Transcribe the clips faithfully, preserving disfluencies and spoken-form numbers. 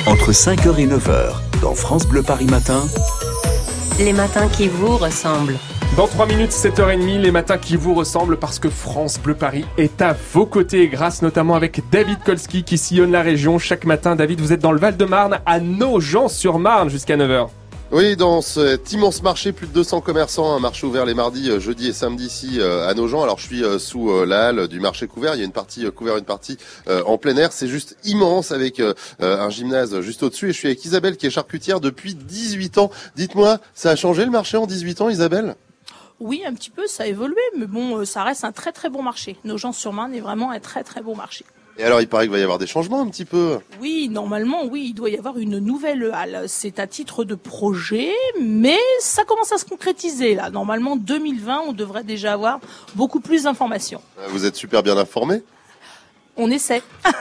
Entre cinq heures et neuf heures, dans France Bleu Paris Matin. Les matins qui vous ressemblent. Dans trois minutes, sept heures trente, les matins qui vous ressemblent parce que France Bleu Paris est à vos côtés grâce notamment avec David Kolski qui sillonne la région chaque matin. David, vous êtes dans le Val-de-Marne à Nogent-sur-Marne jusqu'à neuf heures. Oui, dans cet immense marché, plus de deux cents commerçants, un marché ouvert les mardis, jeudi et samedi ici à Nogent. Alors je suis sous la halle du marché couvert, il y a une partie couvert, une partie en plein air. C'est juste immense avec un gymnase juste au-dessus et je suis avec Isabelle qui est charcutière depuis dix-huit ans. Dites-moi, ça a changé le marché en dix-huit ans, Isabelle ? Oui, un petit peu, ça a évolué, mais bon, ça reste un très très bon marché. Nogent-sur-Marne est vraiment un très très bon marché. Et alors, il paraît qu'il va y avoir des changements un petit peu. Oui, normalement, oui, il doit y avoir une nouvelle halle. C'est à titre de projet, mais ça commence à se concrétiser là. Normalement, deux mille vingt, on devrait déjà avoir beaucoup plus d'informations. Vous êtes super bien informé ? On essaie.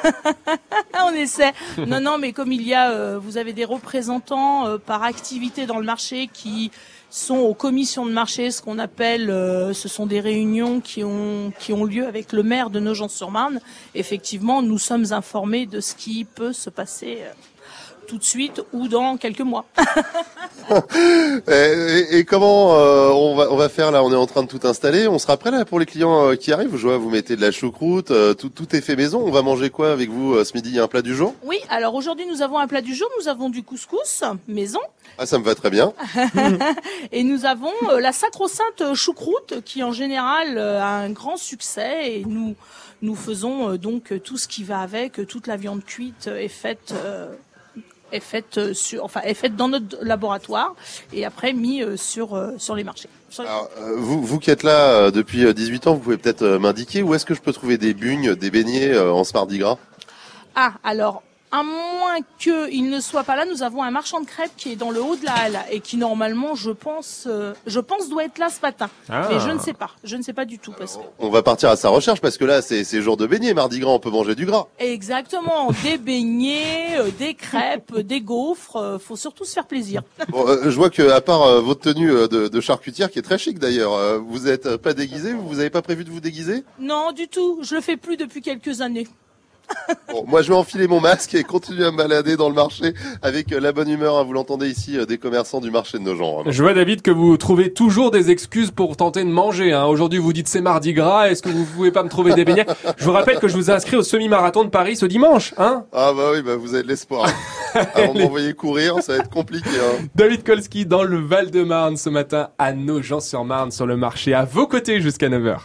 On essaie. Non, non, mais comme il y a, euh, vous avez des représentants euh, par activité dans le marché qui sont aux commissions de marché, ce qu'on appelle, euh, ce sont des réunions qui ont qui ont lieu avec le maire de Nogent-sur-Marne. Effectivement, nous sommes informés de ce qui peut se passer euh, tout de suite ou dans quelques mois. et, et, et comment euh, on va on va faire là ? On est en train de tout installer. On sera prêt là pour les clients euh, qui arrivent. Je vois, vous mettez de la choucroute, euh, tout tout est fait maison. On va manger quoi avec vous euh, ce midi ? Il y a un plat du jour ? Oui, alors aujourd'hui nous avons un plat du jour. Nous avons du couscous maison. Ah, ça me va très bien. Et nous avons euh, la sacro-sainte choucroute qui en général euh, a un grand succès et nous nous faisons euh, donc tout ce qui va avec. Toute la viande cuite est faite. Euh, est faite sur, enfin, est faite dans notre laboratoire et après mis euh, sur euh, sur les marchés. Sur les... Alors, euh, vous vous qui êtes là euh, depuis dix-huit ans, vous pouvez peut-être euh, m'indiquer où est-ce que je peux trouver des bugnes, des beignets euh, en ce Mardi Gras ? Ah, alors, à moins qu'il ne soit pas là, nous avons un marchand de crêpes qui est dans le haut de la halle et qui normalement, je pense, euh, je pense doit être là ce matin. Ah. Mais je ne sais pas, je ne sais pas du tout parce que. On va partir à sa recherche parce que là, c'est c'est jour de beignets, Mardi Gras, on peut manger du gras. Exactement, des beignets, euh, des crêpes, des gaufres. Euh, faut surtout se faire plaisir. Bon, euh, je vois que à part euh, votre tenue euh, de, de charcutière qui est très chic d'ailleurs, euh, vous êtes pas déguisé, vous avez pas prévu de vous déguiser ? Non, du tout. Je le fais plus depuis quelques années. Bon, moi je vais enfiler mon masque et continuer à me balader dans le marché avec la bonne humeur, hein, vous l'entendez ici, des commerçants du marché de Nogent. Hein. Je vois David que vous trouvez toujours des excuses pour tenter de manger. Hein. Aujourd'hui vous dites c'est Mardi Gras, est-ce que vous pouvez pas me trouver des beignets ? Je vous rappelle que je vous ai inscrit au semi-marathon de Paris ce dimanche. Hein. Ah bah oui, bah vous avez de l'espoir. Avant de m'envoyer courir, ça va être compliqué. Hein. David Kolski dans le Val-de-Marne ce matin à Nogent-sur-Marne sur le marché à vos côtés jusqu'à neuf heures.